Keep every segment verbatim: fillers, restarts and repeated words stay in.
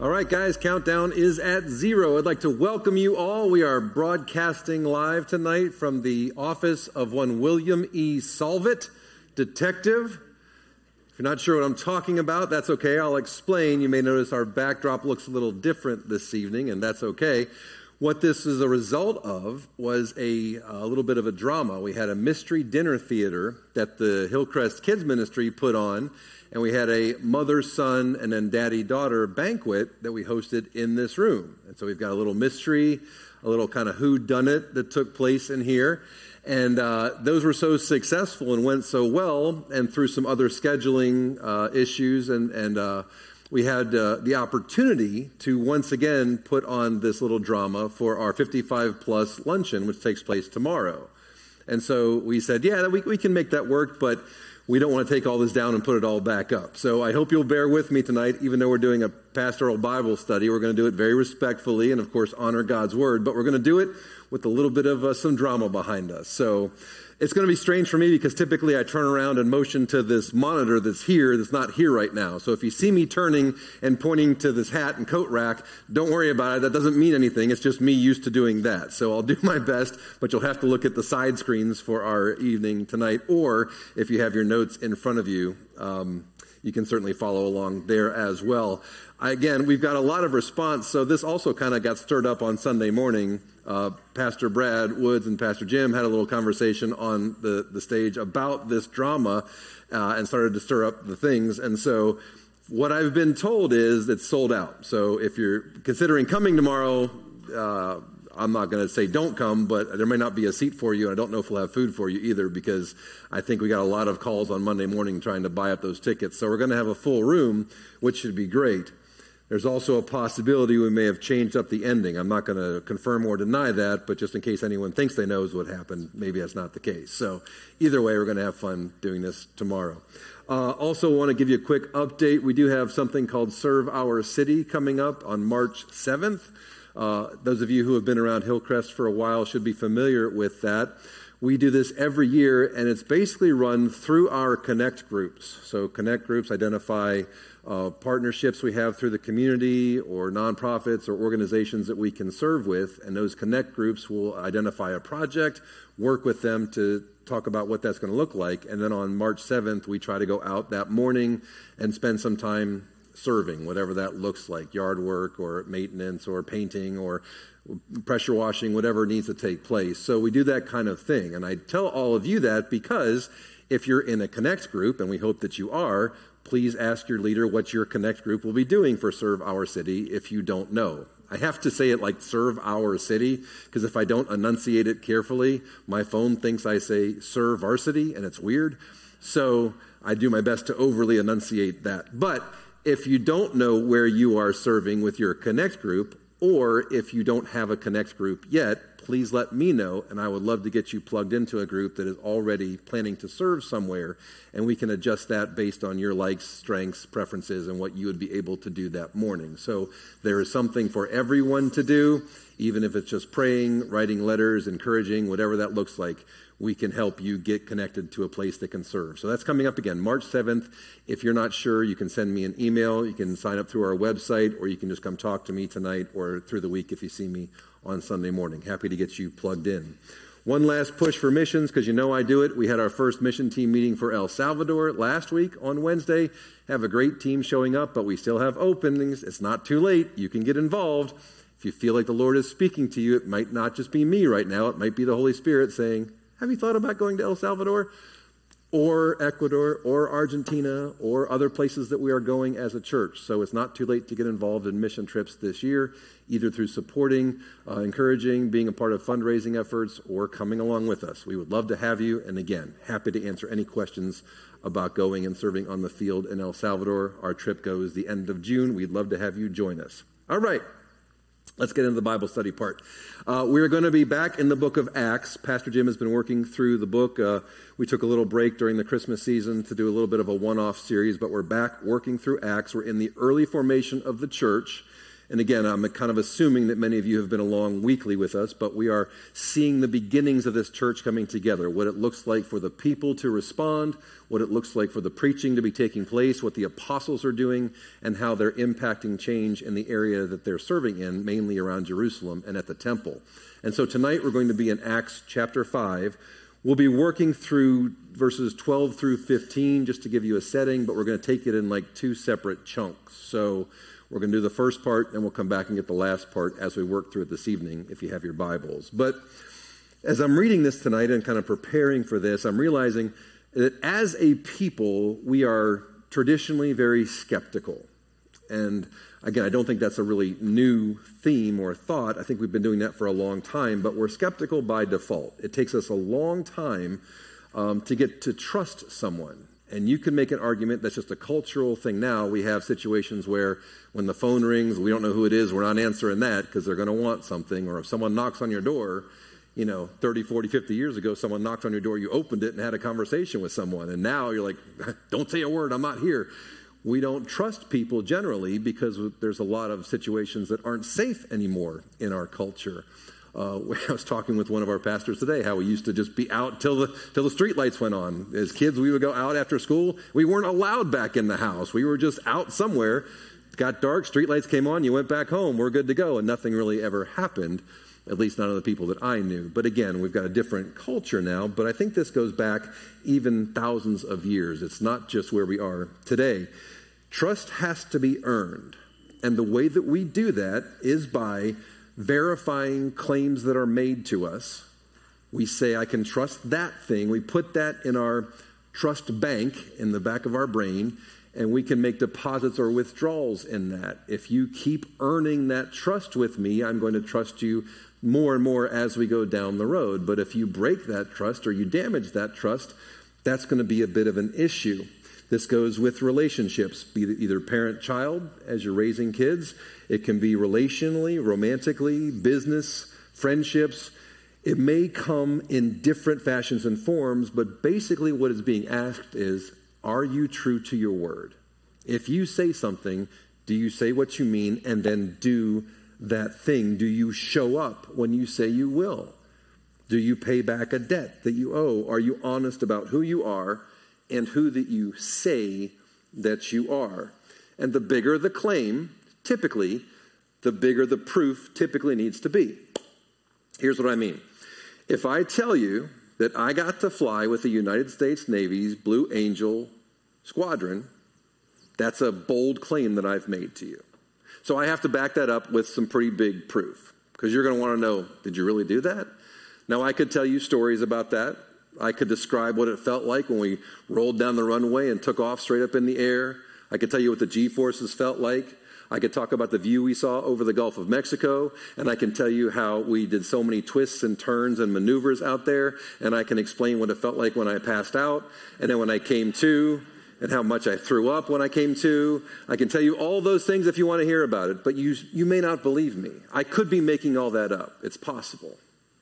All right, guys, countdown is at zero. I'd like to welcome you all. We are broadcasting live tonight from the office of one William E. Solvit, detective. If you're not sure what I'm talking about, that's okay. I'll explain. You may notice our backdrop looks a little different this evening, and that's okay. What this is a result of was a, a little bit of a drama. We had a mystery dinner theater that the Hillcrest Kids Ministry put on, and we had a mother-son and then daddy-daughter banquet that we hosted in this room. And so we've got a little mystery, a little kind of whodunit that took place in here. And uh, those were so successful and went so well, and through some other scheduling uh, issues, and, and uh, we had uh, the opportunity to once again put on this little drama for our fifty-five plus luncheon, which takes place tomorrow. And so we said, yeah, we, we can make that work, but we don't want to take all this down and put it all back up. So I hope you'll bear with me tonight, even though we're doing a pastoral Bible study. We're going to do it very respectfully and, of course, honor God's word. But we're going to do it with a little bit of uh, some drama behind us. So it's going to be strange for me because typically I turn around and motion to this monitor that's here, that's not here right now. So if you see me turning and pointing to this hat and coat rack, don't worry about it. That doesn't mean anything. It's just me used to doing that. So I'll do my best, but you'll have to look at the side screens for our evening tonight. Or if you have your notes in front of you, um, you can certainly follow along there as well. I, again, we've got a lot of response. So this also kind of got stirred up on Sunday morning. Uh, Pastor Brad Woods and Pastor Jim had a little conversation on the, the stage about this drama uh, and started to stir up the things. And so what I've been told is it's sold out. So if you're considering coming tomorrow, uh, I'm not going to say don't come, but there may not be a seat for you. And I don't know if we'll have food for you either, because I think we got a lot of calls on Monday morning trying to buy up those tickets. So we're going to have a full room, which should be great. There's also a possibility we may have changed up the ending. I'm not going to confirm or deny that, but just in case anyone thinks they knows what happened, maybe that's not the case. So either way, we're going to have fun doing this tomorrow. Uh, also want to give you a quick update. We do have something called Serve Our City coming up on March seventh. Uh, those of you who have been around Hillcrest for a while should be familiar with that. We do this every year, and it's basically run through our Connect groups. So Connect groups identify uh, partnerships we have through the community or nonprofits or organizations that we can serve with, and those Connect groups will identify a project, work with them to talk about what that's going to look like, and then on March seventh, we try to go out that morning and spend some time serving, whatever that looks like, yard work or maintenance or painting or pressure washing, whatever needs to take place. So we do that kind of thing. And I tell all of you that because if you're in a Connect group, and we hope that you are, please ask your leader what your Connect group will be doing for Serve Our City if you don't know. I have to say it like Serve Our City, because if I don't enunciate it carefully, my phone thinks I say Serve Varsity, and it's weird. So I do my best to overly enunciate that. But if you don't know where you are serving with your Connect group, or if you don't have a Connect group yet, please let me know, and I would love to get you plugged into a group that is already planning to serve somewhere, and we can adjust that based on your likes, strengths, preferences, and what you would be able to do that morning. So there is something for everyone to do, even if it's just praying, writing letters, encouraging, whatever that looks like. We can help you get connected to a place that can serve. So that's coming up again, March seventh. If you're not sure, you can send me an email. You can sign up through our website, or you can just come talk to me tonight or through the week if you see me on Sunday morning. Happy to get you plugged in. One last push for missions, because you know I do it. We had our first mission team meeting for El Salvador last week on Wednesday. Have a great team showing up, but we still have openings. It's not too late. You can get involved. If you feel like the Lord is speaking to you, it might not just be me right now. It might be the Holy Spirit saying, have you thought about going to El Salvador or Ecuador or Argentina or other places that we are going as a church? So it's not too late to get involved in mission trips this year, either through supporting, uh, encouraging, being a part of fundraising efforts, or coming along with us. We would love to have you. And again, happy to answer any questions about going and serving on the field in El Salvador. Our trip goes the end of June. We'd love to have you join us. All right. Let's get into the Bible study part. Uh, we're going to be back in the book of Acts. Pastor Jim has been working through the book. Uh, we took a little break during the Christmas season to do a little bit of a one-off series, but we're back working through Acts. We're in the early formation of the church. And again, I'm kind of assuming that many of you have been along weekly with us, but we are seeing the beginnings of this church coming together, what it looks like for the people to respond, what it looks like for the preaching to be taking place, what the apostles are doing, and how they're impacting change in the area that they're serving in, mainly around Jerusalem and at the temple. And so tonight we're going to be in Acts chapter five. We'll be working through verses twelve through fifteen just to give you a setting, but we're going to take it in like two separate chunks. So we're going to do the first part, and we'll come back and get the last part as we work through it this evening, if you have your Bibles. But as I'm reading this tonight and kind of preparing for this, I'm realizing that as a people, we are traditionally very skeptical. And again, I don't think that's a really new theme or thought. I think we've been doing that for a long time, but we're skeptical by default. It takes us a long time um, to get to trust someone. And you can make an argument that's just a cultural thing now. We have situations where when the phone rings, we don't know who it is. We're not answering that because they're going to want something. Or if someone knocks on your door, you know, thirty, forty, fifty years ago, someone knocked on your door, you opened it and had a conversation with someone. And now you're like, don't say a word, I'm not here. We don't trust people generally because there's a lot of situations that aren't safe anymore in our culture. Uh, I was talking with one of our pastors today how we used to just be out till the till the street lights went on. As kids, we would go out after school. We weren't allowed back in the house. We were just out somewhere. It got dark, street lights came on, you went back home. We're good to go, and nothing really ever happened, at least none of the people that I knew. But again, we've got a different culture now, but I think this goes back even thousands of years. It's not just where we are today. Trust has to be earned, and the way that we do that is by verifying claims that are made to us. We say, I can trust that thing. We put that in our trust bank in the back of our brain, and we can make deposits or withdrawals in that. If you keep earning that trust with me, I'm going to trust you more and more as we go down the road. But if you break that trust or you damage that trust, that's going to be a bit of an issue. This goes with relationships, be it either parent-child as you're raising kids. It can be relationally, romantically, business, friendships. It may come in different fashions and forms, but basically what is being asked is, are you true to your word? If you say something, do you say what you mean and then do that thing? Do you show up when you say you will? Do you pay back a debt that you owe? Are you honest about who you are and who that you say that you are? And the bigger the claim, typically, the bigger the proof typically needs to be. Here's what I mean. If I tell you that I got to fly with the United States Navy's Blue Angel Squadron, that's a bold claim that I've made to you. So I have to back that up with some pretty big proof, because you're going to want to know, did you really do that? Now, I could tell you stories about that. I could describe what it felt like when we rolled down the runway and took off straight up in the air. I could tell you what the G-forces felt like. I could talk about the view we saw over the Gulf of Mexico, and I can tell you how we did so many twists and turns and maneuvers out there, and I can explain what it felt like when I passed out, and then when I came to, and how much I threw up when I came to. I can tell you all those things if you want to hear about it, but you you may not believe me. I could be making all that up. It's possible.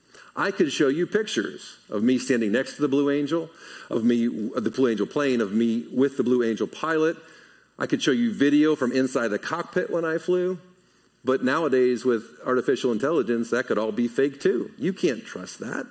I could show you pictures of me standing next to the Blue Angel, of me, the Blue Angel plane, of me with the Blue Angel pilot. I could show you video from inside the cockpit when I flew. But nowadays with artificial intelligence, that could all be fake too. You can't trust that.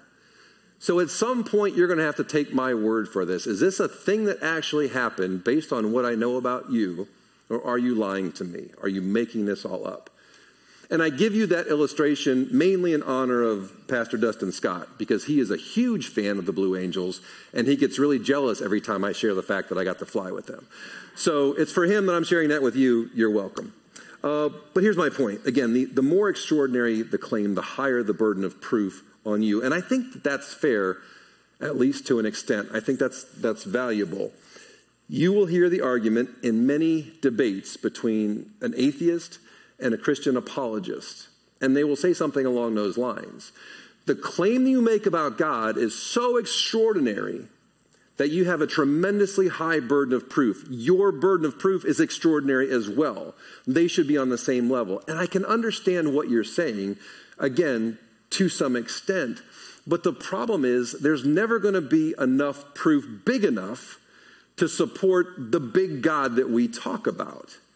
So at some point, you're going to have to take my word for this. Is this a thing that actually happened based on what I know about you? Or are you lying to me? Are you making this all up? And I give you that illustration mainly in honor of Pastor Dustin Scott, because he is a huge fan of the Blue Angels, and he gets really jealous every time I share the fact that I got to fly with them. So it's for him that I'm sharing that with you. You're welcome. Uh, but here's my point. Again, the, the more extraordinary the claim, the higher the burden of proof on you. And I think that that's fair, at least to an extent. I think that's that's valuable. You will hear the argument in many debates between an atheist and a Christian apologist, and they will say something along those lines. The claim you make about God is so extraordinary that you have a tremendously high burden of proof. Your burden of proof is extraordinary as well. They should be on the same level. And I can understand what you're saying, again, to some extent. But the problem is there's never going to be enough proof big enough to support the big God that we talk about.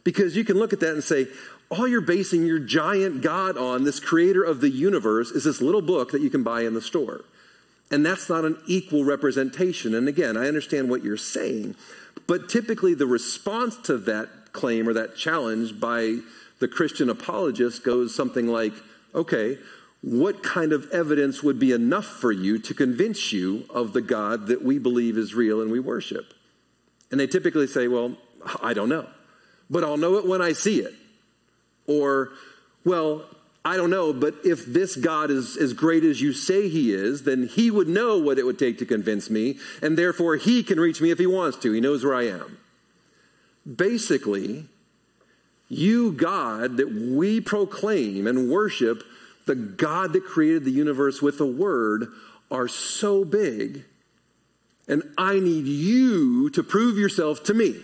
Because you can look at that and say, all you're basing your giant God on, this creator of the universe, is this little book that you can buy in the store. And that's not an equal representation. And again, I understand what you're saying. But typically the response to that claim or that challenge by the Christian apologist goes something like, okay, what kind of evidence would be enough for you to convince you of the God that we believe is real and we worship? And they typically say, well, I don't know, but I'll know it when I see it. Or, well, I don't know, but if this God is as great as you say he is, then he would know what it would take to convince me, and therefore he can reach me if he wants to. He knows where I am. Basically, you, God, that we proclaim and worship, the God that created the universe with a word, are so big, and I need you to prove yourself to me.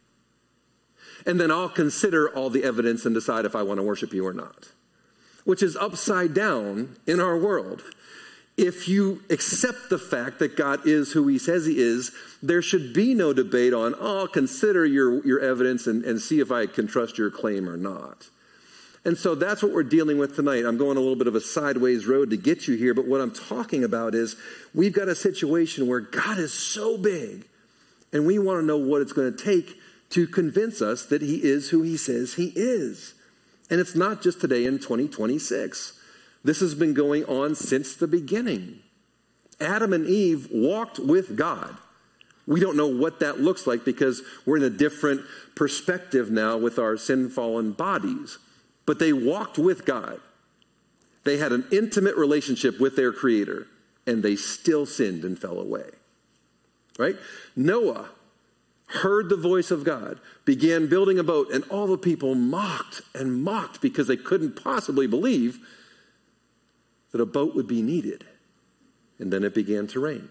And then I'll consider all the evidence and decide if I want to worship you or not. Which is upside down in our world. If you accept the fact that God is who he says he is, there should be no debate on, oh, I'll consider your, your evidence and, and see if I can trust your claim or not. And so that's what we're dealing with tonight. I'm going a little bit of a sideways road to get you here, but what I'm talking about is we've got a situation where God is so big, and we want to know what it's going to take to convince us that he is who he says he is. And it's not just today in twenty twenty-six. This has been going on since the beginning. Adam and Eve walked with God. We don't know what that looks like because we're in a different perspective now with our sin-fallen bodies. But they walked with God. They had an intimate relationship with their Creator, and they still sinned and fell away. Right? Noah heard the voice of God, began building a boat, and all the people mocked and mocked because they couldn't possibly believe that a boat would be needed. And then it began to rain.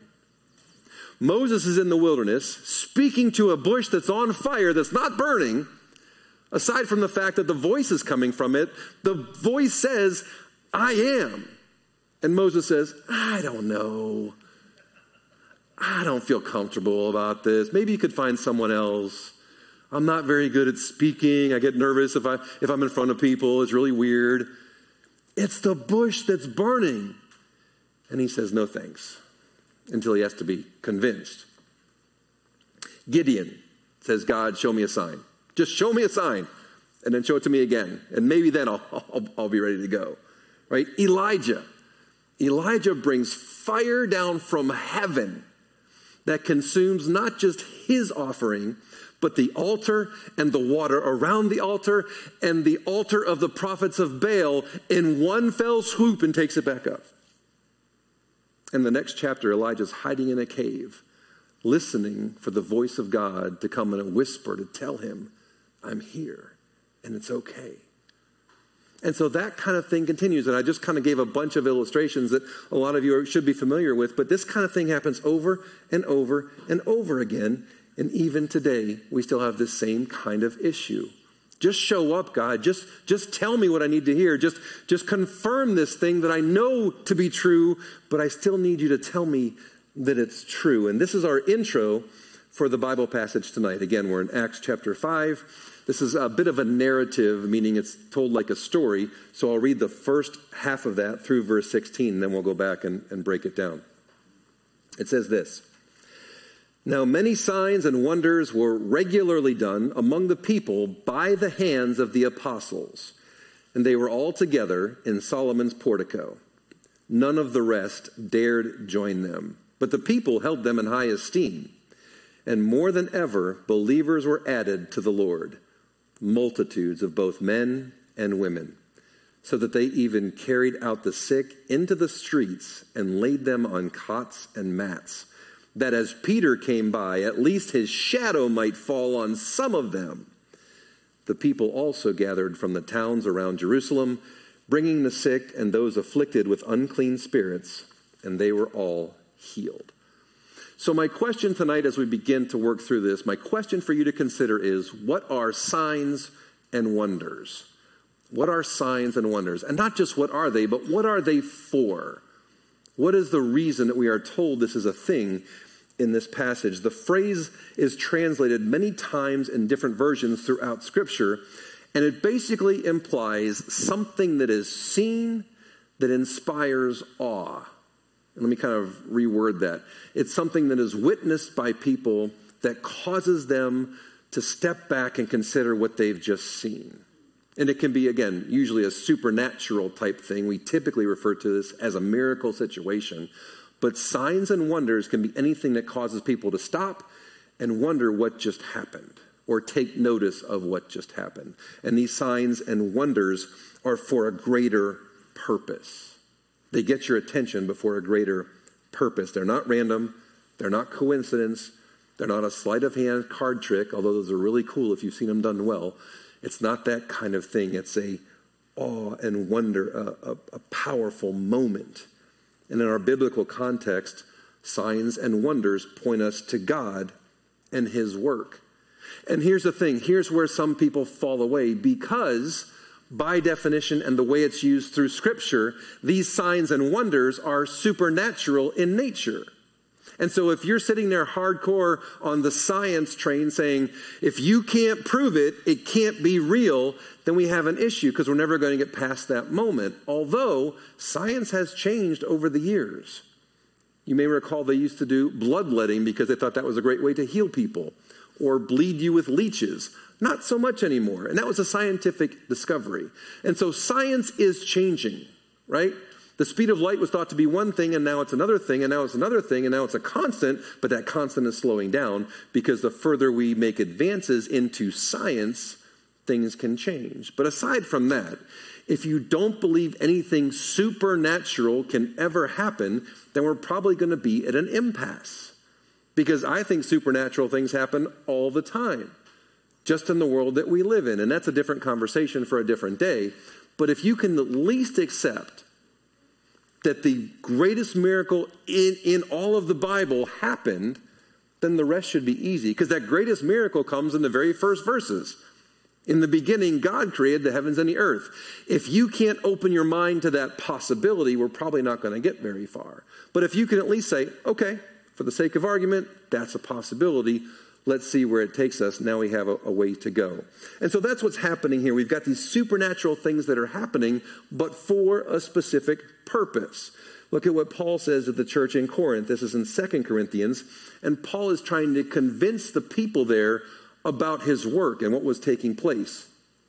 Moses is in the wilderness speaking to a bush that's on fire, that's not burning. Aside from the fact that the voice is coming from it, the voice says, I am. And Moses says, I don't know. I don't feel comfortable about this. Maybe you could find someone else. I'm not very good at speaking. I get nervous if, I, if I'm in front of people. It's really weird. It's the bush that's burning. And he says, no thanks, until he has to be convinced. Gideon says, God, show me a sign. Just show me a sign, and then show it to me again. And maybe then I'll, I'll, I'll be ready to go. Right? Elijah. Elijah brings fire down from heaven that consumes not just his offering, but the altar and the water around the altar and the altar of the prophets of Baal in one fell swoop and takes it back up. In the next chapter, Elijah's hiding in a cave, listening for the voice of God to come in a whisper to tell him, I'm here, and it's okay. And so that kind of thing continues. And I just kind of gave a bunch of illustrations that a lot of you should be familiar with. But this kind of thing happens over and over and over again. And even today, we still have this same kind of issue. Just show up, God. Just, just tell me what I need to hear. Just, just confirm this thing that I know to be true, but I still need you to tell me that it's true. And this is our intro for the Bible passage tonight. Again, we're in Acts chapter five. This is a bit of a narrative, meaning it's told like a story. So I'll read the first half of that through verse sixteen, and then we'll go back and, and break it down. It says this. Now many signs and wonders were regularly done among the people by the hands of the apostles, and they were all together in Solomon's portico. None of the rest dared join them, but the people held them in high esteem. And more than ever, believers were added to the Lord, multitudes of both men and women, so that they even carried out the sick into the streets and laid them on cots and mats, that as Peter came by, at least his shadow might fall on some of them. The people also gathered from the towns around Jerusalem, bringing the sick and those afflicted with unclean spirits, and they were all healed. So my question tonight as we begin to work through this, my question for you to consider is, what are signs and wonders? What are signs and wonders? And not just what are they, but what are they for? What is the reason that we are told this is a thing in this passage. The phrase is translated many times in different versions throughout Scripture, and it basically implies something that is seen that inspires awe. And let me kind of reword that. It's something that is witnessed by people that causes them to step back and consider what they've just seen. And it can be, again, usually a supernatural type thing. We typically refer to this as a miracle situation. But signs and wonders can be anything that causes people to stop and wonder what just happened, or take notice of what just happened. And these signs and wonders are for a greater purpose. They get your attention before a greater purpose. They're not random. They're not coincidence. They're not a sleight of hand card trick, although those are really cool if you've seen them done well. It's not that kind of thing. It's a awe and wonder, a, a, a powerful moment. And in our biblical context, signs and wonders point us to God and his work. And here's the thing. Here's where some people fall away, because by definition and the way it's used through Scripture, these signs and wonders are supernatural in nature. And so if you're sitting there hardcore on the science train saying, if you can't prove it, it can't be real, then we have an issue, because we're never going to get past that moment. Although science has changed over the years. You may recall they used to do bloodletting because they thought that was a great way to heal people, or bleed you with leeches. Not so much anymore. And that was a scientific discovery. And so science is changing, right? The speed of light was thought to be one thing, and now it's another thing, and now it's another thing, and now it's a constant, but that constant is slowing down, because the further we make advances into science, things can change. But aside from that, if you don't believe anything supernatural can ever happen, then we're probably going to be at an impasse. Because I think supernatural things happen all the time, just in the world that we live in, and that's a different conversation for a different day. But if you can at least accept that the greatest miracle in, in all of the Bible happened, then the rest should be easy. Because that greatest miracle comes in the very first verses. In the beginning, God created the heavens and the earth. If you can't open your mind to that possibility, we're probably not going to get very far. But if you can at least say, okay, for the sake of argument, that's a possibility. Let's see where it takes us. Now we have a, a way to go. And so that's what's happening here. We've got these supernatural things that are happening, but for a specific purpose. Look at what Paul says to the church in Corinth. This is in Second Corinthians. And Paul is trying to convince the people there about his work and what was taking place.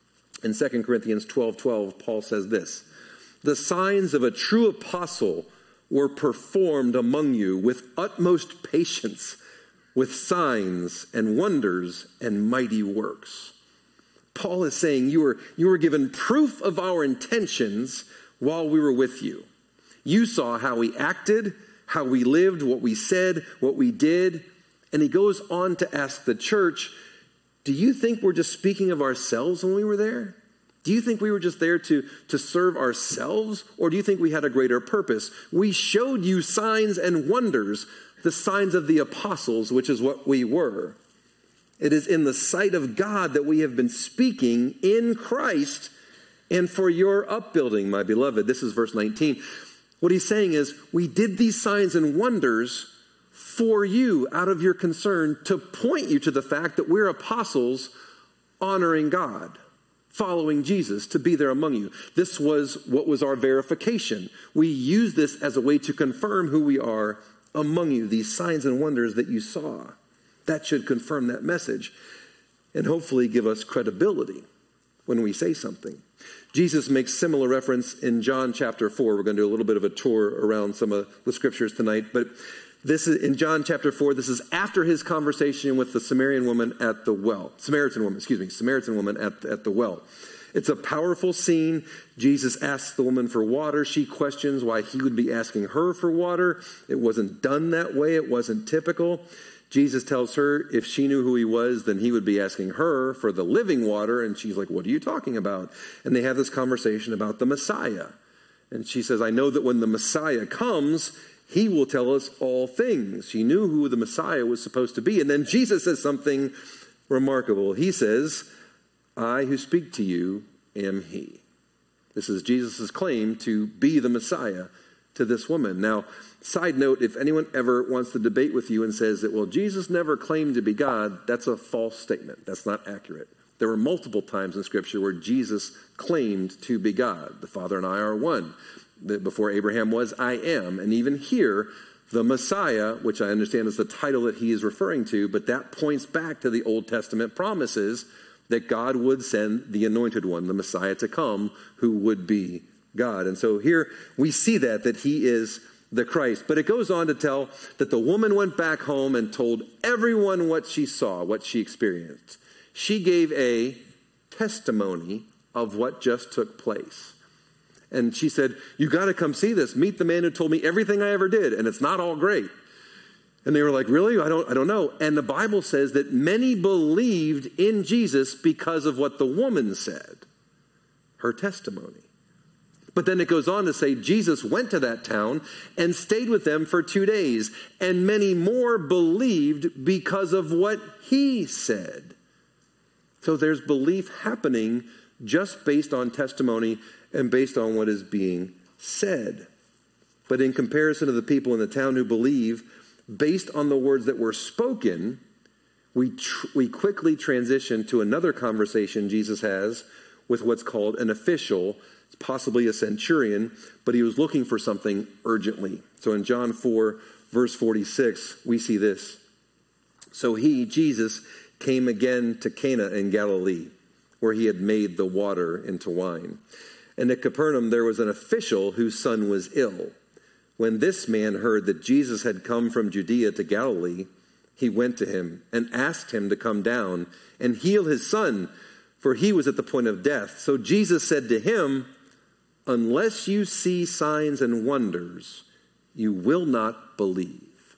In Second Corinthians twelve twelve, Paul says this: the signs of a true apostle were performed among you with utmost patience, with signs and wonders and mighty works. Paul is saying you were, you were given proof of our intentions while we were with you. You saw how we acted, how we lived, what we said, what we did. And he goes on to ask the church, do you think we're just speaking of ourselves when we were there? Do you think we were just there to, to serve ourselves? Or do you think we had a greater purpose? We showed you signs and wonders, the signs of the apostles, which is what we were. It is in the sight of God that we have been speaking in Christ and for your upbuilding, my beloved. This is verse nineteen. What he's saying is, we did these signs and wonders for you out of your concern, to point you to the fact that we're apostles honoring God, following Jesus, to be there among you. This was what was our verification. We use this as a way to confirm who we are among you, these signs and wonders that you saw. That should confirm that message and hopefully give us credibility when we say something. Jesus makes similar reference in John chapter four. We're going to do a little bit of a tour around some of the scriptures tonight, but this is in John chapter four. This is after his conversation with the Samaritan woman at the well. Samaritan woman, excuse me, Samaritan woman at, at the well. It's a powerful scene. Jesus asks the woman for water. She questions why he would be asking her for water. It wasn't done that way. It wasn't typical. Jesus tells her if she knew who he was, then he would be asking her for the living water. And she's like, what are you talking about? And they have this conversation about the Messiah. And she says, I know that when the Messiah comes, he will tell us all things. She knew who the Messiah was supposed to be. And then Jesus says something remarkable. He says, I who speak to you am he. This is Jesus' claim to be the Messiah, to this woman. Now, side note, if anyone ever wants to debate with you and says that, well, Jesus never claimed to be God, that's a false statement. That's not accurate. There were multiple times in Scripture where Jesus claimed to be God. The Father and I are one. Before Abraham was, I am. And even here, the Messiah, which I understand is the title that he is referring to, but that points back to the Old Testament promises that God would send the anointed one, the Messiah to come, who would be God. And so here we see that, that he is the Christ. But it goes on to tell that the woman went back home and told everyone what she saw, what she experienced. She gave a testimony of what just took place. And she said, you got to come see this. Meet the man who told me everything I ever did, and it's not all great. And they were like, really? I don't, I don't know. And the Bible says that many believed in Jesus because of what the woman said, her testimony. But then it goes on to say Jesus went to that town and stayed with them for two days. And many more believed because of what he said. So there's belief happening just based on testimony and based on what is being said. But in comparison to the people in the town who believe, based on the words that were spoken, we tr- we quickly transition to another conversation Jesus has with what's called an official, possibly a centurion, but he was looking for something urgently. So in John four, verse forty-six, we see this. So he, Jesus, came again to Cana in Galilee, where he had made the water into wine. And at Capernaum there was an official whose son was ill. When this man heard that Jesus had come from Judea to Galilee, he went to him and asked him to come down and heal his son, for he was at the point of death. So Jesus said to him, unless you see signs and wonders, you will not believe.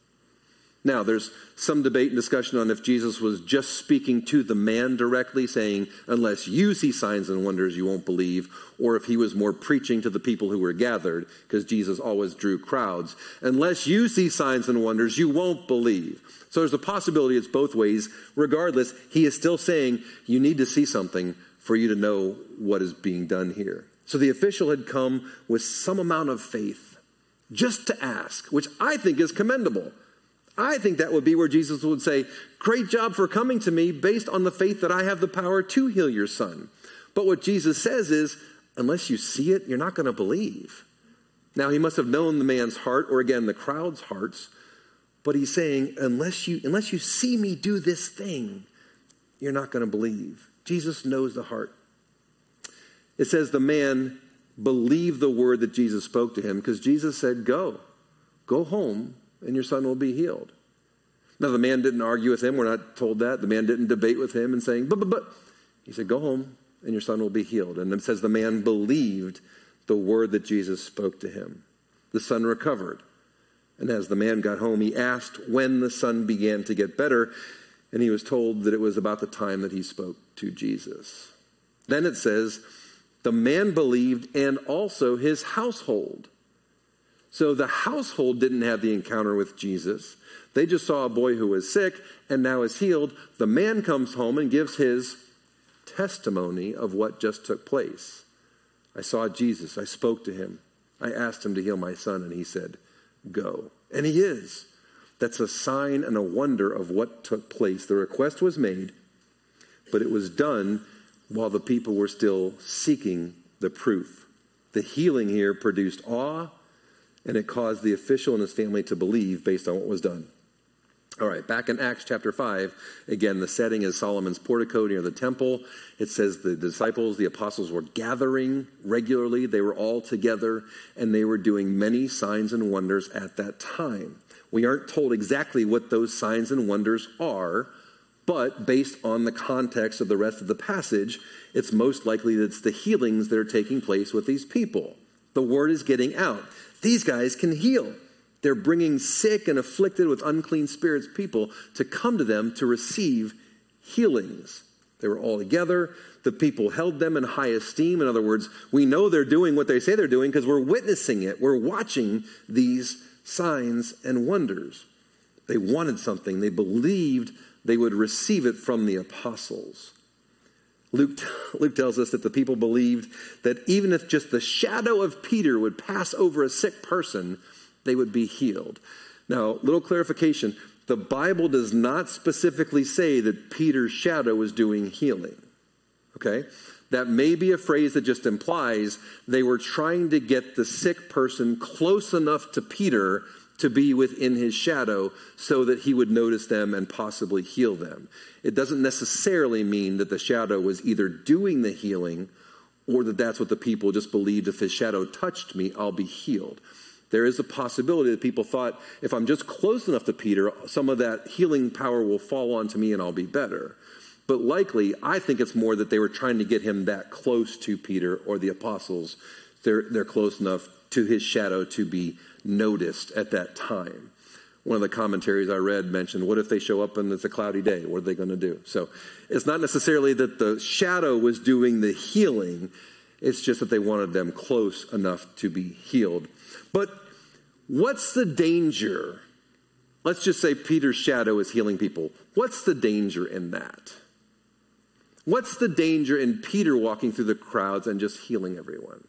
Now, there's some debate and discussion on if Jesus was just speaking to the man directly, saying, unless you see signs and wonders, you won't believe, or if he was more preaching to the people who were gathered, because Jesus always drew crowds. Unless you see signs and wonders, you won't believe. So there's a possibility it's both ways. Regardless, he is still saying, you need to see something for you to know what is being done here. So the official had come with some amount of faith, just to ask, which I think is commendable. I think that would be where Jesus would say, great job for coming to me based on the faith that I have the power to heal your son. But what Jesus says is, unless you see it, you're not going to believe. Now, he must have known the man's heart, or again, the crowd's hearts. But he's saying, unless you, unless you see me do this thing, you're not going to believe. Jesus knows the heart. It says the man believed the word that Jesus spoke to him, because Jesus said, go, go home, and your son will be healed. Now, the man didn't argue with him. We're not told that. The man didn't debate with him and saying, but, but, but. He said, go home and your son will be healed. And it says the man believed the word that Jesus spoke to him. The son recovered. And as the man got home, he asked when the son began to get better. And he was told that it was about the time that he spoke to Jesus. Then it says, the man believed and also his household. So the household didn't have the encounter with Jesus. They just saw a boy who was sick and now is healed. The man comes home and gives his testimony of what just took place. I saw Jesus. I spoke to him. I asked him to heal my son, and he said, go. And he is. That's a sign and a wonder of what took place. The request was made, but it was done while the people were still seeking the proof. The healing here produced awe, and it caused the official and his family to believe based on what was done. All right, back in Acts chapter five, again, the setting is Solomon's portico near the temple. It says the disciples, the apostles, were gathering regularly. They were all together, and they were doing many signs and wonders at that time. We aren't told exactly what those signs and wonders are, but based on the context of the rest of the passage, it's most likely that it's the healings that are taking place with these people. The word is getting out. These guys can heal. They're bringing sick and afflicted with unclean spirits people to come to them to receive healings. They were all together. The people held them in high esteem. In other words, we know they're doing what they say they're doing because we're witnessing it. We're watching these signs and wonders. They wanted something. They believed they would receive it from the apostles. Luke, Luke tells us that the people believed that even if just the shadow of Peter would pass over a sick person, they would be healed. Now, little clarification. The Bible does not specifically say that Peter's shadow was doing healing. Okay? That may be a phrase that just implies they were trying to get the sick person close enough to Peter to be within his shadow so that he would notice them and possibly heal them. It doesn't necessarily mean that the shadow was either doing the healing or that that's what the people just believed. If his shadow touched me, I'll be healed. There is a possibility that people thought, if I'm just close enough to Peter, some of that healing power will fall onto me and I'll be better. But likely, I think it's more that they were trying to get him that close to Peter or the apostles. They're, they're close enough to his shadow to be noticed at that time. One of the commentaries I read mentioned, what if they show up and it's a cloudy day? What are they going to do? So it's not necessarily that the shadow was doing the healing. It's just that they wanted them close enough to be healed. But what's the danger? Let's just say Peter's shadow is healing people. What's the danger in that? What's the danger in Peter walking through the crowds and just healing everyone?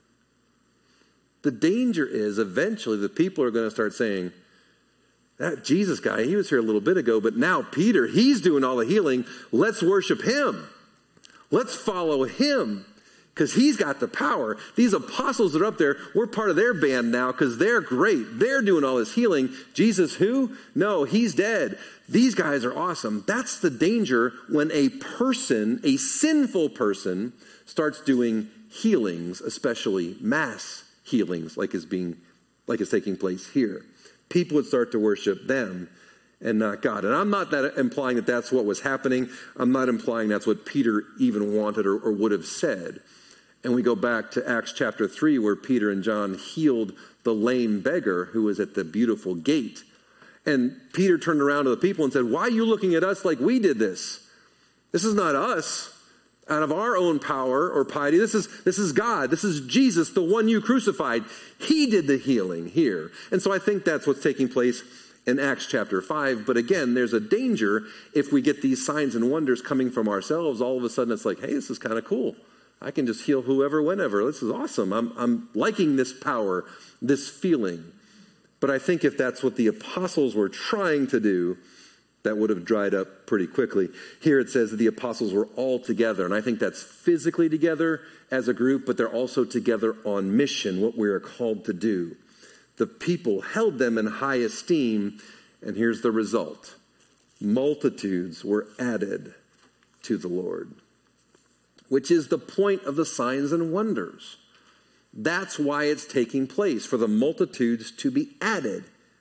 The danger is eventually the people are going to start saying, that Jesus guy, he was here a little bit ago, but now Peter, he's doing all the healing. Let's worship him. Let's follow him because he's got the power. These apostles that are up there, we're part of their band now because they're great. They're doing all this healing. Jesus who? No, he's dead. These guys are awesome. That's the danger when a person, a sinful person, starts doing healings, especially mass healings like is being, like is taking place here. People would start to worship them and not God. And I'm not that implying that that's what was happening. I'm not implying that's what Peter even wanted or, or would have said. And we go back to Acts chapter three where Peter and John healed the lame beggar who was at the beautiful gate. And Peter turned around to the people and said, why are you looking at us like we did this? This is not us out of our own power or piety. This is, this is God. This is Jesus, the one you crucified. He did the healing here. And so I think that's what's taking place in Acts chapter five. But again, there's a danger if we get these signs and wonders coming from ourselves. All of a sudden it's like, hey, this is kind of cool. I can just heal whoever, whenever. This is awesome. I'm, I'm liking this power, this feeling. But I think if that's what the apostles were trying to do, that would have dried up pretty quickly. Here it says that the apostles were all together. And I think that's physically together as a group, but they're also together on mission, what we are called to do. The people held them in high esteem. And here's the result. Multitudes were added to the Lord, which is the point of the signs and wonders. That's why it's taking place, for the multitudes to be added.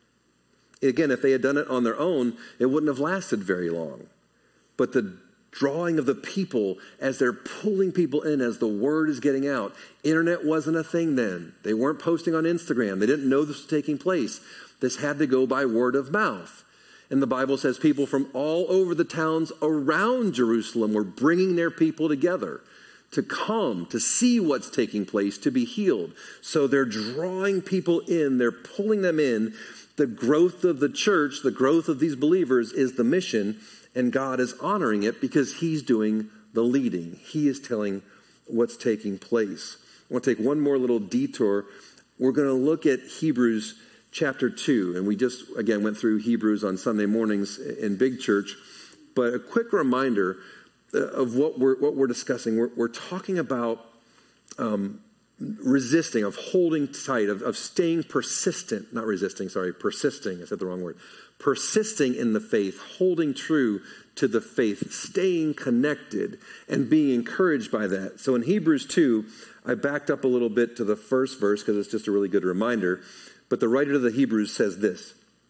Again, if they had done it on their own, it wouldn't have lasted very long. But the drawing of the people as they're pulling people in, as the word is getting out. Internet wasn't a thing then. They weren't posting on Instagram. They didn't know this was taking place. This had to go by word of mouth. And the Bible says people from all over the towns around Jerusalem were bringing their people together to come, to see what's taking place, to be healed. So they're drawing people in. They're pulling them in. The growth of the church, the growth of these believers is the mission, and God is honoring it because he's doing the leading. He is telling what's taking place. I want to take one more little detour. We're going to look at Hebrews chapter two, and we just, again, went through Hebrews on Sunday mornings in Big Church, but a quick reminder of what we're, what we're discussing. We're, we're talking about um, resisting, of holding tight, of, of staying persistent, not resisting, sorry, persisting, I said the wrong word, persisting in the faith, holding true to the faith, staying connected and being encouraged by that. So in Hebrews two, I backed up a little bit to the first verse because it's just a really good reminder, but the writer of the Hebrews says this: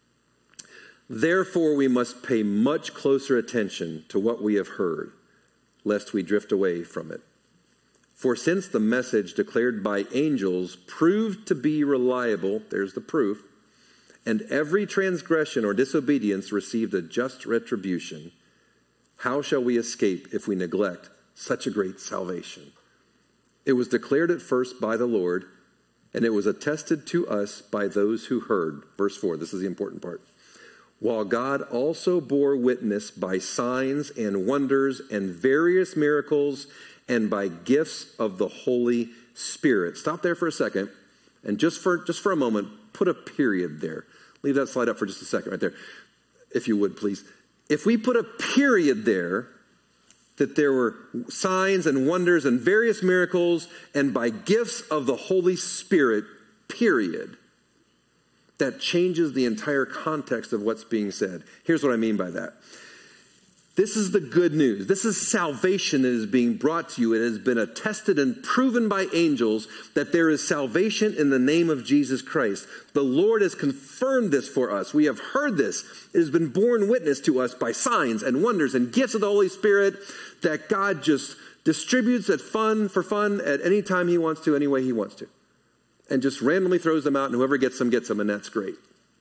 therefore we must pay much closer attention to what we have heard, lest we drift away from it. For since the message declared by angels proved to be reliable, there's the proof, and every transgression or disobedience received a just retribution, how shall we escape if we neglect such a great salvation? It was declared at first by the Lord, and it was attested to us by those who heard. Verse four, this is the important part. While God also bore witness by signs and wonders and various miracles and by gifts of the Holy Spirit. Stop there for a second, and just for just for a moment, put a period there. Leave that slide up for just a second right there, if you would, please. If we put a period there, that there were signs and wonders and various miracles, and by gifts of the Holy Spirit, period, that changes the entire context of what's being said. Here's what I mean by that. This is the good news. This is salvation that is being brought to you. It has been attested and proven by angels that there is salvation in the name of Jesus Christ. The Lord has confirmed this for us. We have heard this. It has been borne witness to us by signs and wonders and gifts of the Holy Spirit that God just distributes at fun for fun at any time he wants to, any way he wants to. And just randomly throws them out, and whoever gets them, gets them, and that's great.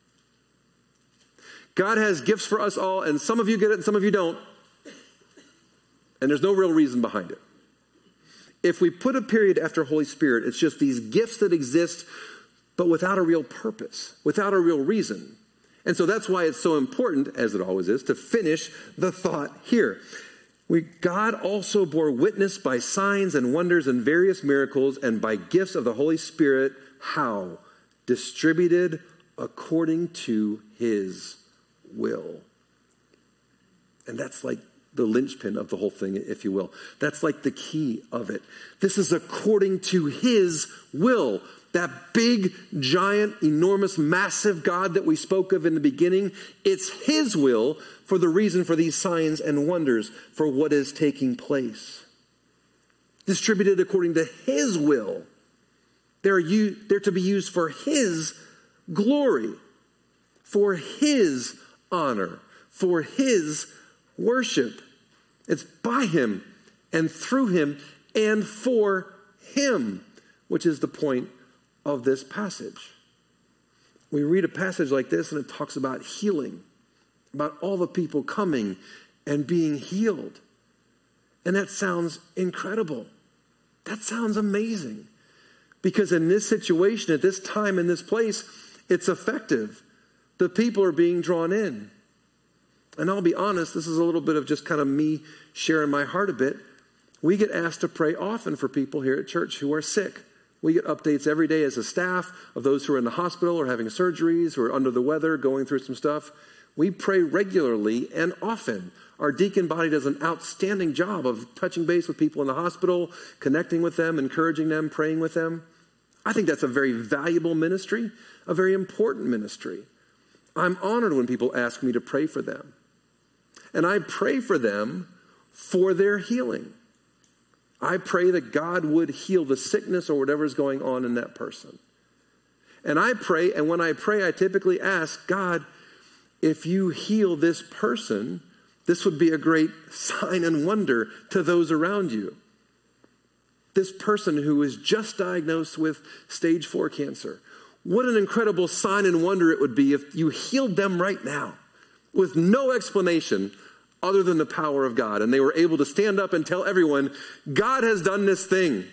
God has gifts for us all, and some of you get it and some of you don't. And there's no real reason behind it. If we put a period after Holy Spirit, it's just these gifts that exist, but without a real purpose, without a real reason. And so that's why it's so important, as it always is, to finish the thought here. We, God also bore witness by signs and wonders and various miracles and by gifts of the Holy Spirit. How? Distributed according to his will. And that's like the linchpin of the whole thing, if you will. That's like the key of it. This is according to his will. That big, giant, enormous, massive God that we spoke of in the beginning, it's his will for the reason for these signs and wonders, for what is taking place. Distributed according to his will. They're, u- they're to be used for his glory, for his honor, for his worship. It's by him and through him and for him, which is the point of this passage. We read a passage like this and it talks about healing, about all the people coming and being healed. And that sounds incredible. That sounds amazing. Because in this situation, at this time, in this place, it's effective. The people are being drawn in. And I'll be honest, this is a little bit of just kind of me sharing my heart a bit. We get asked to pray often for people here at church who are sick. We get updates every day as a staff of those who are in the hospital or having surgeries, who are under the weather, going through some stuff. We pray regularly and often. Our deacon body does an outstanding job of touching base with people in the hospital, connecting with them, encouraging them, praying with them. I think that's a very valuable ministry, a very important ministry. I'm honored when people ask me to pray for them. And I pray for them for their healing. I pray that God would heal the sickness or whatever is going on in that person. And I pray, and when I pray, I typically ask, God, if you heal this person, this would be a great sign and wonder to those around you. This person who is just diagnosed with stage four cancer. What an incredible sign and wonder it would be if you healed them right now with no explanation other than the power of God. And they were able to stand up and tell everyone, God has done this thing.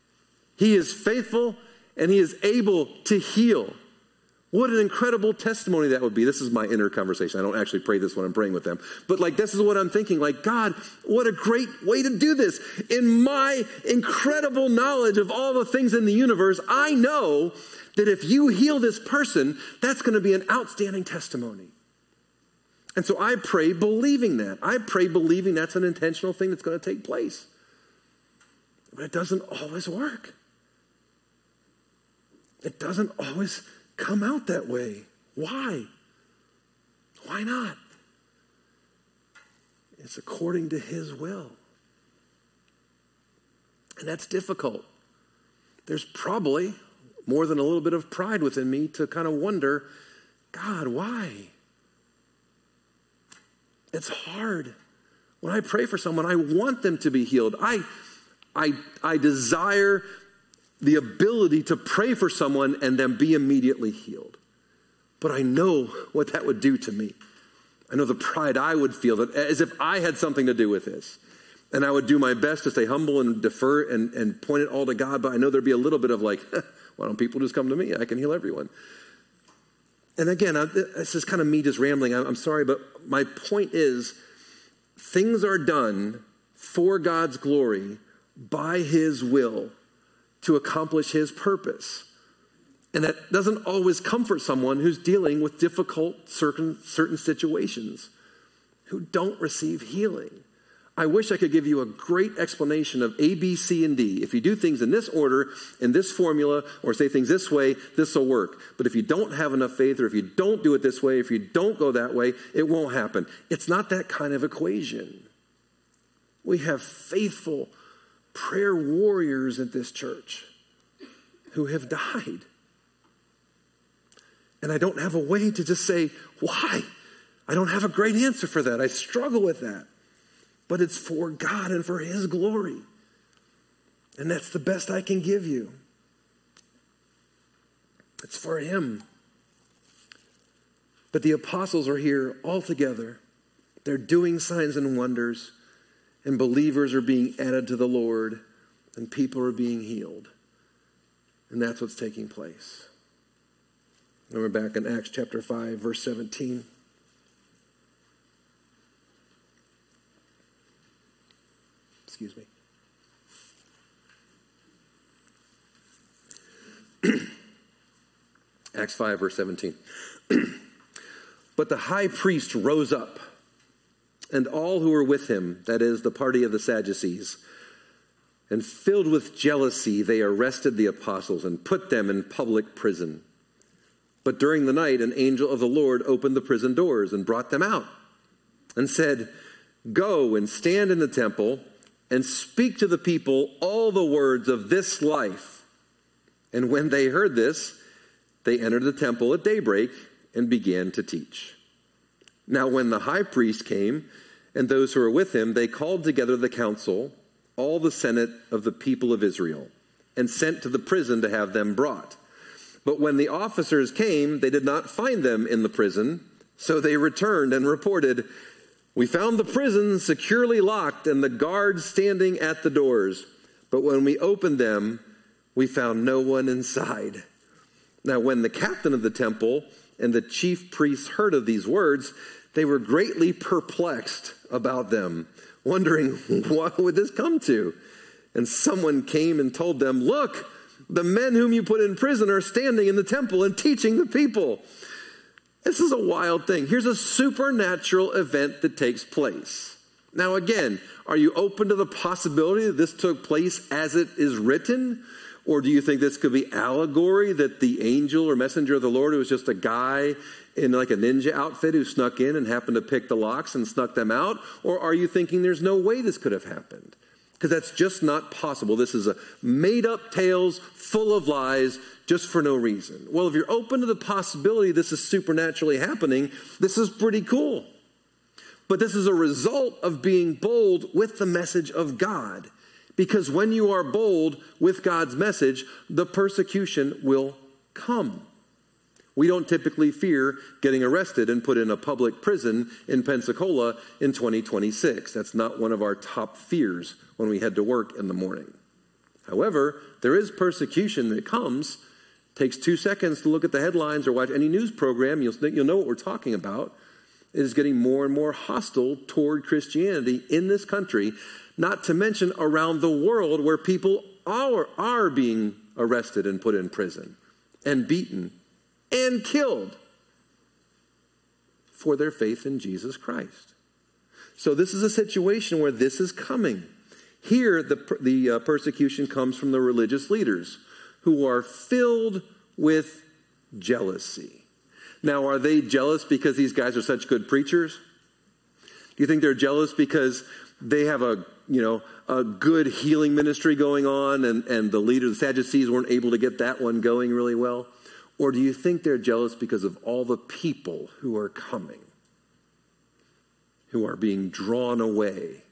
He is faithful and he is able to heal. What an incredible testimony that would be. This is my inner conversation. I don't actually pray this when I'm praying with them. But like, this is what I'm thinking. Like, God, what a great way to do this. In my incredible knowledge of all the things in the universe, I know that if you heal this person, that's going to be an outstanding testimony. And so I pray believing that. I pray believing that's an intentional thing that's going to take place. But it doesn't always work. It doesn't always come out that way. Why? Why not? It's according to his will. And that's difficult. There's probably more than a little bit of pride within me to kind of wonder, God, why? It's hard. When I pray for someone, I want them to be healed. I, I, I desire the ability to pray for someone and then be immediately healed. But I know what that would do to me. I know the pride I would feel, that as if I had something to do with this. And I would do my best to stay humble and defer and, and point it all to God. But I know there'd be a little bit of like, why don't people just come to me? I can heal everyone. And again, I, this is kind of me just rambling. I'm, I'm sorry, but my point is, things are done for God's glory by his will to accomplish his purpose. And that doesn't always comfort someone who's dealing with difficult certain, certain situations, who don't receive healing. I wish I could give you a great explanation of A, B, C, and D. If you do things in this order, in this formula, or say things this way, this will work. But if you don't have enough faith, or if you don't do it this way, if you don't go that way, it won't happen. It's not that kind of equation. We have faithful prayer warriors at this church who have died. And I don't have a way to just say, why? I don't have a great answer for that. I struggle with that. But it's for God and for his glory. And that's the best I can give you. It's for him. But the apostles are here all together. They're doing signs and wonders. And believers are being added to the Lord. And people are being healed. And that's what's taking place. And we're back in Acts chapter five, verse seventeen. Excuse me. Acts five, verse seventeen. But the high priest rose up, and all who were with him, that is, the party of the Sadducees, and filled with jealousy, they arrested the apostles and put them in public prison. But during the night, an angel of the Lord opened the prison doors and brought them out and said, "Go and stand in the temple and speak to the people all the words of this life." And when they heard this, they entered the temple at daybreak and began to teach. Now when the high priest came and those who were with him, they called together the council, all the senate of the people of Israel, and sent to the prison to have them brought. But when the officers came, they did not find them in the prison, so they returned and reported, "We found the prison securely locked and the guards standing at the doors. But when we opened them, we found no one inside." Now when the captain of the temple and the chief priests heard of these words, they were greatly perplexed about them, wondering, what would this come to? And someone came and told them, "Look, the men whom you put in prison are standing in the temple and teaching the people." This is a wild thing. Here's a supernatural event that takes place. Now again, are you open to the possibility that this took place as it is written? Or do you think this could be allegory, that the angel or messenger of the Lord, who was just a guy in like a ninja outfit who snuck in and happened to pick the locks and snuck them out? Or are you thinking there's no way this could have happened? Because that's just not possible. This is a made-up tales full of lies just for no reason. Well, if you're open to the possibility this is supernaturally happening, this is pretty cool. But this is a result of being bold with the message of God. Because when you are bold with God's message, the persecution will come. We don't typically fear getting arrested and put in a public prison in Pensacola in twenty twenty-six. That's not one of our top fears when we head to work in the morning. However, there is persecution that comes. It takes two seconds to look at the headlines or watch any news program. You'll, you'll know what we're talking about. It is getting more and more hostile toward Christianity in this country, not to mention around the world where people are, are being arrested and put in prison and beaten and killed for their faith in Jesus Christ. So this is a situation where this is coming. Here, the, the uh, persecution comes from the religious leaders who are filled with jealousy. Now, are they jealous because these guys are such good preachers? Do you think they're jealous because they have a, you know, a good healing ministry going on and, and the leader, the Sadducees, weren't able to get that one going really well? Or do you think they're jealous because of all the people who are coming, who are being drawn away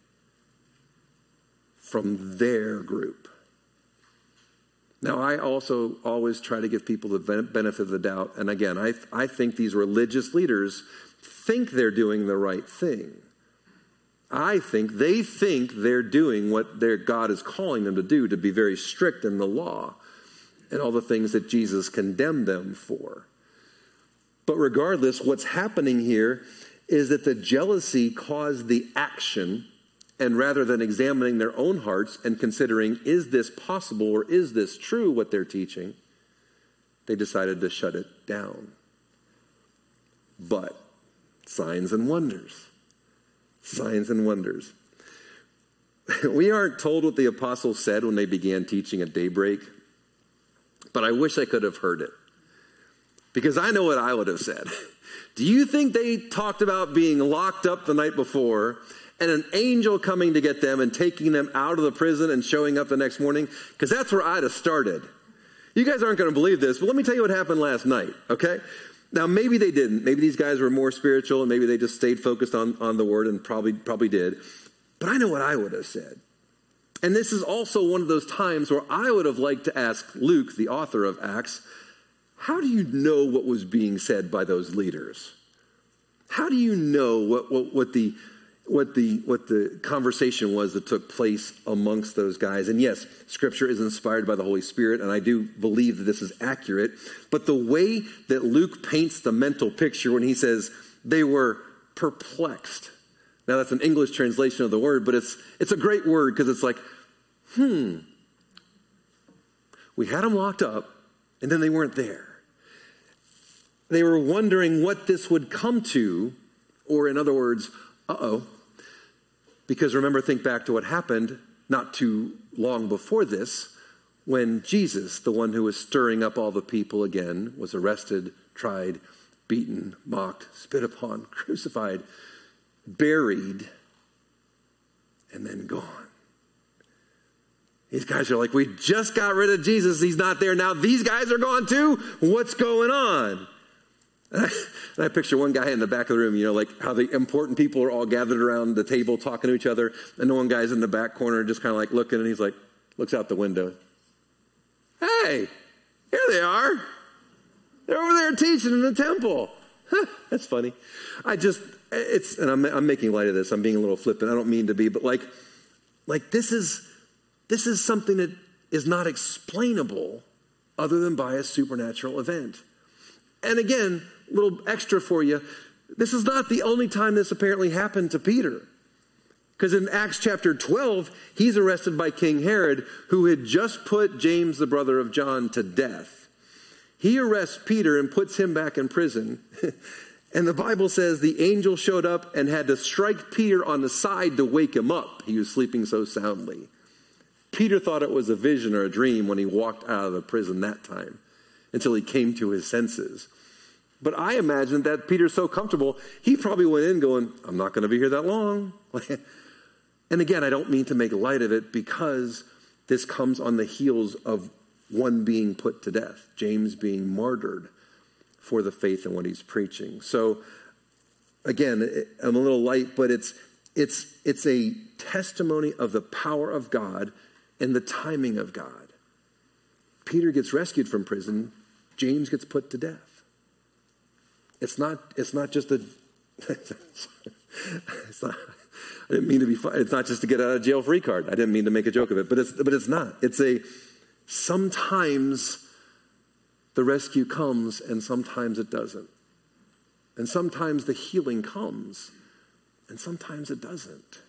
from their group? Now, I also always try to give people the benefit of the doubt. And again, I, I think these religious leaders think they're doing the right thing. I think they think they're doing what their God is calling them to do, to be very strict in the law and all the things that Jesus condemned them for. But regardless, what's happening here is that the jealousy caused the action And rather than examining their own hearts and considering, is this possible or is this true what they're teaching, they decided to shut it down. But signs and wonders. Signs and wonders. We aren't told what the apostles said when they began teaching at daybreak, but I wish I could have heard it. Because I know what I would have said. Do you think they talked about being locked up the night before and an angel coming to get them and taking them out of the prison and showing up the next morning? Because that's where I'd have started. You guys aren't going to believe this, but let me tell you what happened last night, okay? Now, maybe they didn't. Maybe these guys were more spiritual and maybe they just stayed focused on, on the word and probably probably did. But I know what I would have said. And this is also one of those times where I would have liked to ask Luke, the author of Acts, how do you know what was being said by those leaders? How do you know what, what, what the what the what the conversation was that took place amongst those guys? And yes, Scripture is inspired by the Holy Spirit, and I do believe that this is accurate. But the way that Luke paints the mental picture when he says they were perplexed. Now that's an English translation of the word, but it's it's a great word because it's like, hmm, we had them locked up, and then they weren't there. They were wondering what this would come to, or in other words, uh-oh. Because remember, think back to what happened not too long before this, when Jesus, the one who was stirring up all the people again, was arrested, tried, beaten, mocked, spit upon, crucified, buried, and then gone. These guys are like, we just got rid of Jesus. He's not there. Now these guys are gone too. What's going on? And I, and I picture one guy in the back of the room, you know, like how the important people are all gathered around the table talking to each other. And the one guy's in the back corner just kind of like looking, and he's like, looks out the window. Hey, here they are. They're over there teaching in the temple. Huh, that's funny. I just, it's, and I'm, I'm making light of this. I'm being a little flippant. I don't mean to be, but like, like this is, this is something that is not explainable other than by a supernatural event. And again, a little extra for you. This is not the only time this apparently happened to Peter. Because in Acts chapter twelve, he's arrested by King Herod, who had just put James, the brother of John, to death. He arrests Peter and puts him back in prison. And the Bible says the angel showed up and had to strike Peter on the side to wake him up. He was sleeping so soundly. Peter thought it was a vision or a dream when he walked out of the prison that time, until he came to his senses. But I imagine that Peter's so comfortable, he probably went in going, I'm not going to be here that long. And again, I don't mean to make light of it, because this comes on the heels of one being put to death, James being martyred for the faith in what he's preaching. So again, I'm a little light, but it's it's it's a testimony of the power of God and the timing of God. Peter gets rescued from prison. James gets put to death. It's not, it's not just a, it's not, I didn't mean to be funny. It's not just to get out of jail free card. I didn't mean to make a joke of it, but it's, but it's not. It's a, sometimes the rescue comes and sometimes it doesn't. And sometimes the healing comes and sometimes it doesn't.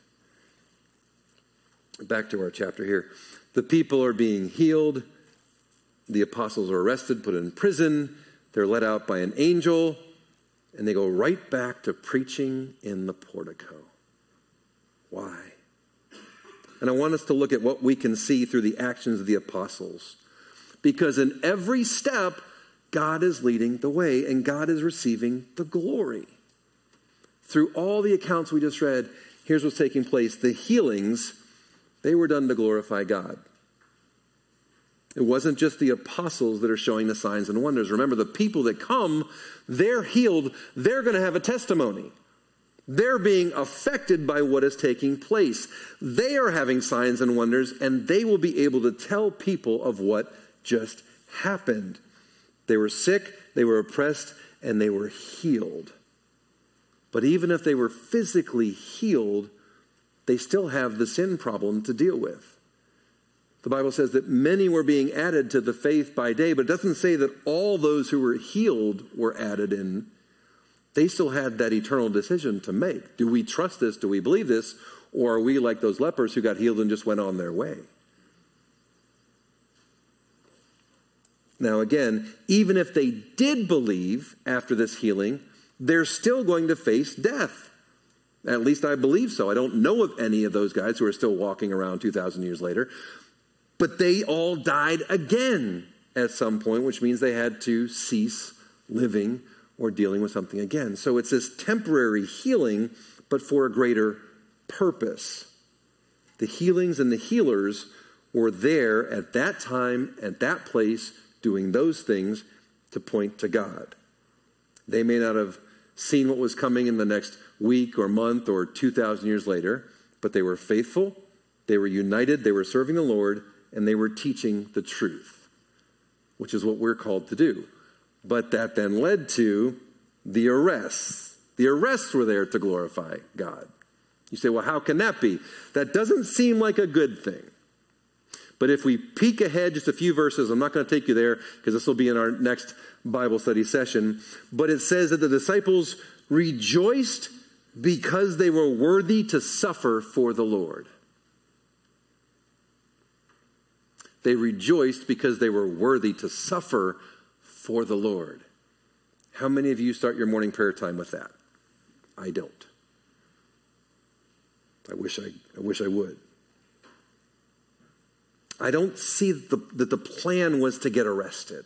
Back to our chapter here. The people are being healed. The apostles are arrested, put in prison. They're let out by an angel, and they go right back to preaching in the portico. Why? And I want us to look at what we can see through the actions of the apostles. Because in every step, God is leading the way, and God is receiving the glory. Through all the accounts we just read, here's what's taking place. The healings, they were done to glorify God. It wasn't just the apostles that are showing the signs and wonders. Remember, the people that come, they're healed. They're going to have a testimony. They're being affected by what is taking place. They are having signs and wonders, and they will be able to tell people of what just happened. They were sick, they were oppressed, and they were healed. But even if they were physically healed, they still have the sin problem to deal with. The Bible says that many were being added to the faith by day, but it doesn't say that all those who were healed were added in. They still had that eternal decision to make. Do we trust this? Do we believe this? Or are we like those lepers who got healed and just went on their way? Now again, even if they did believe after this healing, they're still going to face death. At least I believe so. I don't know of any of those guys who are still walking around two thousand years later. But they all died again at some point, which means they had to cease living or dealing with something again. So it's this temporary healing, but for a greater purpose. The healings and the healers were there at that time, at that place, doing those things to point to God. They may not have seen what was coming in the next week or month or two thousand years later, but they were faithful, they were united, they were serving the Lord, and they were teaching the truth, which is what we're called to do. But that then led to the arrests. The arrests were there to glorify God. You say, well, how can that be? That doesn't seem like a good thing. But if we peek ahead just a few verses, I'm not going to take you there because this will be in our next Bible study session. But it says that the disciples rejoiced because they were worthy to suffer for the Lord. They rejoiced because they were worthy to suffer for the Lord. How many of you start your morning prayer time with that? I don't. I wish I, I wish I would. I don't see that the, that the plan was to get arrested.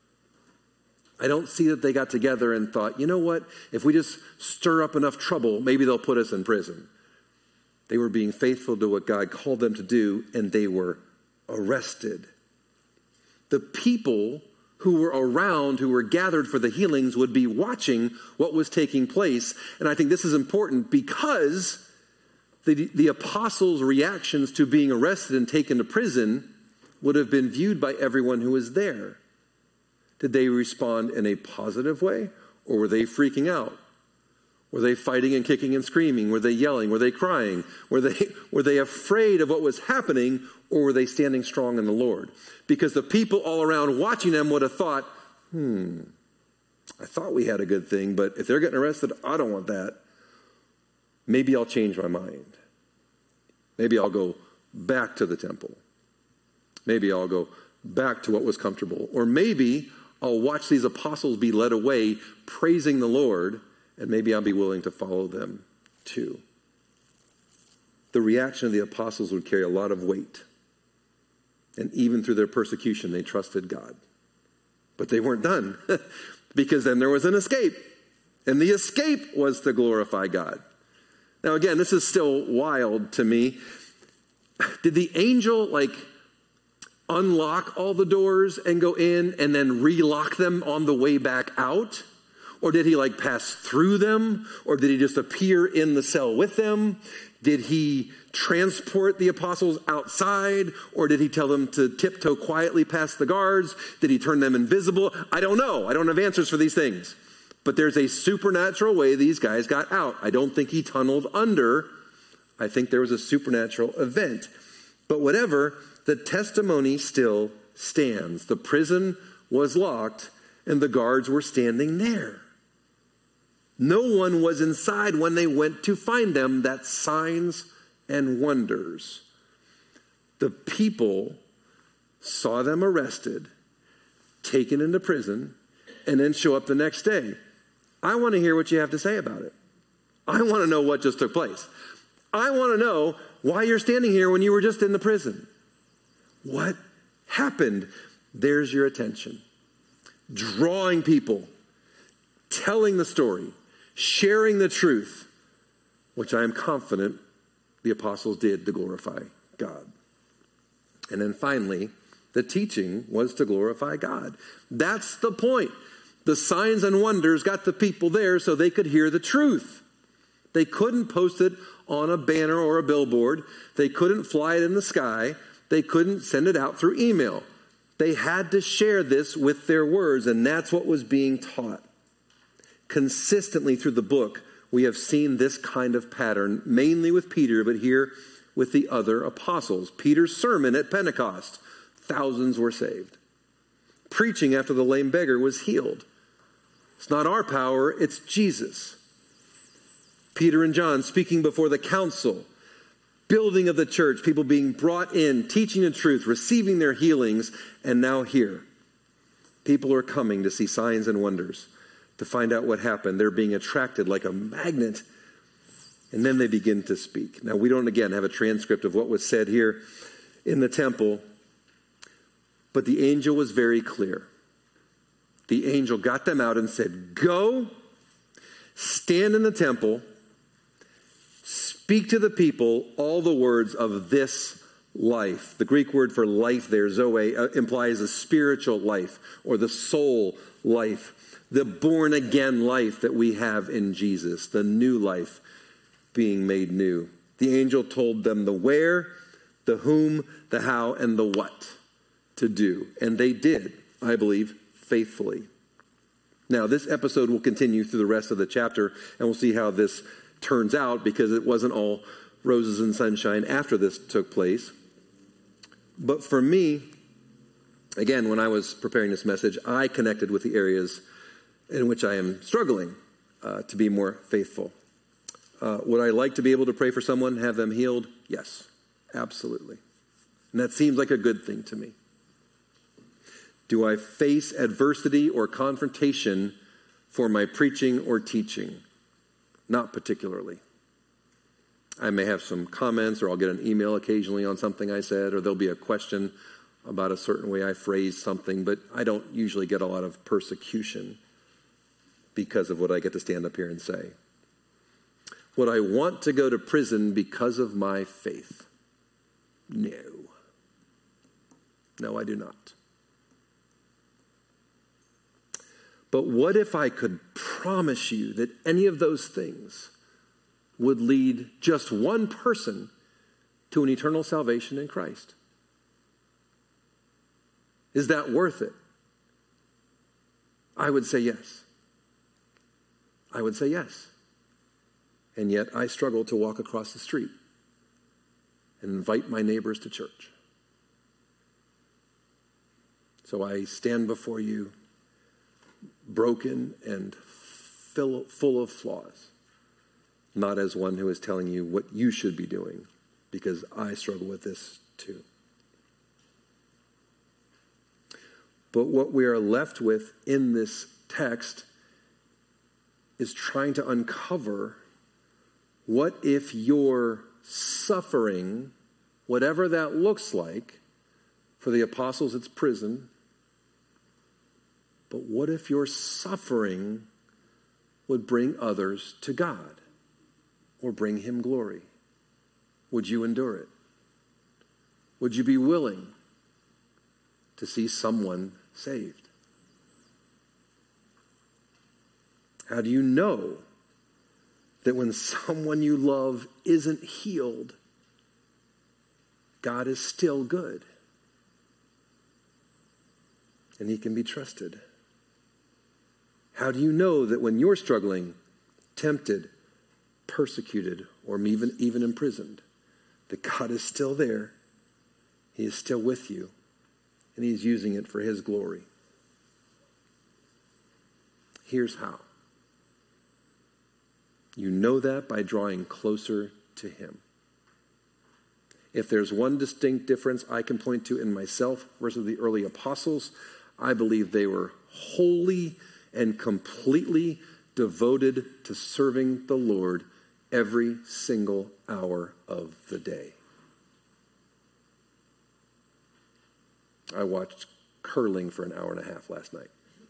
I don't see that they got together and thought, you know what, if we just stir up enough trouble, maybe they'll put us in prison. They were being faithful to what God called them to do, and they were arrested. The people who were around, who were gathered for the healings, would be watching what was taking place. And I think this is important because the, the apostles' reactions to being arrested and taken to prison would have been viewed by everyone who was there. Did they respond in a positive way, or were they freaking out? Were they fighting and kicking and screaming? Were they yelling? Were they crying? Were they, were they afraid of what was happening, or were they standing strong in the Lord? Because the people all around watching them would have thought, hmm, I thought we had a good thing, but if they're getting arrested, I don't want that. Maybe I'll change my mind. Maybe I'll go back to the temple. Maybe I'll go back to what was comfortable. Or maybe I'll watch these apostles be led away praising the Lord, and maybe I'll be willing to follow them too. The reaction of the apostles would carry a lot of weight. And even through their persecution, they trusted God. But they weren't done because then there was an escape. And the escape was to glorify God. Now again, this is still wild to me. Did the angel like unlock all the doors and go in and then relock them on the way back out? Or did he like pass through them? Or did he just appear in the cell with them? Did he transport the apostles outside? Or did he tell them to tiptoe quietly past the guards? Did he turn them invisible? I don't know. I don't have answers for these things. But there's a supernatural way these guys got out. I don't think he tunneled under. I think there was a supernatural event. But whatever, the testimony still stands. The prison was locked and the guards were standing there. No one was inside when they went to find them. That's signs and wonders. The people saw them arrested, taken into prison, and then show up the next day. I want to hear what you have to say about it. I want to know what just took place. I want to know why you're standing here when you were just in the prison. What happened? There's your attention. Drawing people, telling the story, sharing the truth, which I am confident the apostles did to glorify God. And then finally, the teaching was to glorify God. That's the point. The signs and wonders got the people there so they could hear the truth. They couldn't post it on a banner or a billboard. They couldn't fly it in the sky. They couldn't send it out through email. They had to share this with their words, and that's what was being taught. Consistently through the book, we have seen this kind of pattern, mainly with Peter, but here with the other apostles. Peter's sermon at Pentecost, thousands were saved. Preaching after the lame beggar was healed. It's not our power, it's Jesus. Peter and John speaking before the council. building of the church, people being brought in, teaching the truth, receiving their healings, and now here. People are coming to see signs and wonders, to find out what happened. They're being attracted like a magnet, and then they begin to speak. Now, we don't, again, have a transcript of what was said here in the temple, but the angel was very clear. The angel got them out and said, go, stand in the temple, speak to the people all the words of this life. The Greek word for life there, zoe, uh, implies a spiritual life or the soul life, the born again life that we have in Jesus, the new life being made new. The angel told them the where, the whom, the how, and the what to do. And they did, I believe, faithfully. Now, this episode will continue through the rest of the chapter, and we'll see how this turns out, because it wasn't all roses and sunshine after this took place. But for me, again, when I was preparing this message, I connected with the areas in which I am struggling uh, to be more faithful. Uh, would I like to be able to pray for someone, have them healed? Yes, absolutely. And that seems like a good thing to me. Do I face adversity or confrontation for my preaching or teaching? Not particularly. I may have some comments, or I'll get an email occasionally on something I said, or there'll be a question about a certain way I phrased something, but I don't usually get a lot of persecution because of what I get to stand up here and say. Would I want to go to prison because of my faith? No. No, I do not. But what if I could promise you that any of those things would lead just one person to an eternal salvation in Christ? Is that worth it? I would say yes. I would say yes. And yet I struggle to walk across the street and invite my neighbors to church. So I stand before you broken and full of flaws, not as one who is telling you what you should be doing, because I struggle with this too. But what we are left with in this text is trying to uncover, what if your suffering, whatever that looks like, for the apostles it's prison, but what if your suffering would bring others to God or bring him glory? Would you endure it? Would you be willing to see someone saved? How do you know that when someone you love isn't healed, God is still good and he can be trusted? How do you know that when you're struggling, tempted, persecuted, or even, even imprisoned, that God is still there, he is still with you, and he's using it for his glory? Here's how. You know that by drawing closer to him. If there's one distinct difference I can point to in myself versus the early apostles, I believe they were wholly and completely devoted to serving the Lord every single hour of the day. I watched curling for an hour and a half last night.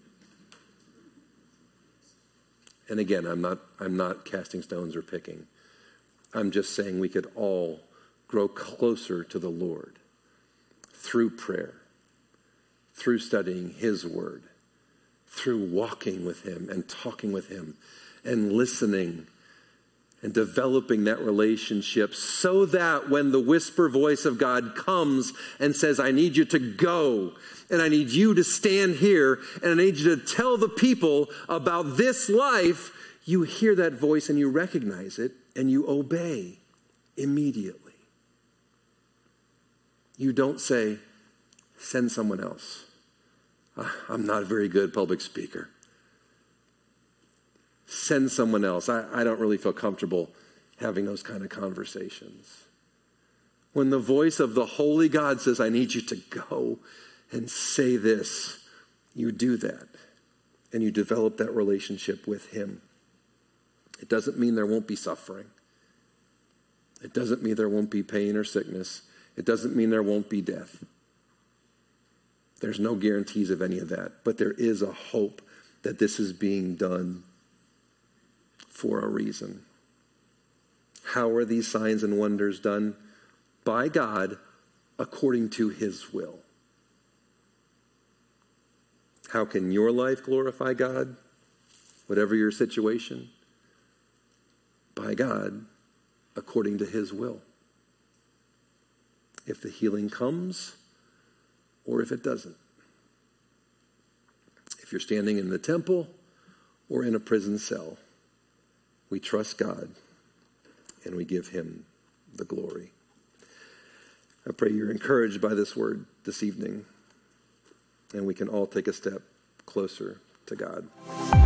And again, I'm not I'm not casting stones or picking. I'm just saying we could all grow closer to the Lord through prayer, through studying his word, through walking with him and talking with him and listening and developing that relationship, so that when the whisper voice of God comes and says, I need you to go, and I need you to stand here, and I need you to tell the people about this life, you hear that voice and you recognize it and you obey immediately. You don't say, send someone else. I'm not a very good public speaker. Send someone else. I, I don't really feel comfortable having those kind of conversations. When the voice of the holy God says, I need you to go and say this, you do that. And you develop that relationship with him. It doesn't mean there won't be suffering. It doesn't mean there won't be pain or sickness. It doesn't mean there won't be death. There's no guarantees of any of that. But there is a hope that this is being done for a reason. How are these signs and wonders done? By God, according to his will. How can your life glorify God? Whatever your situation. By God, according to his will. If the healing comes, or if it doesn't. If you're standing in the temple or in a prison cell, we trust God and we give him the glory. I pray you're encouraged by this word this evening, and we can all take a step closer to God.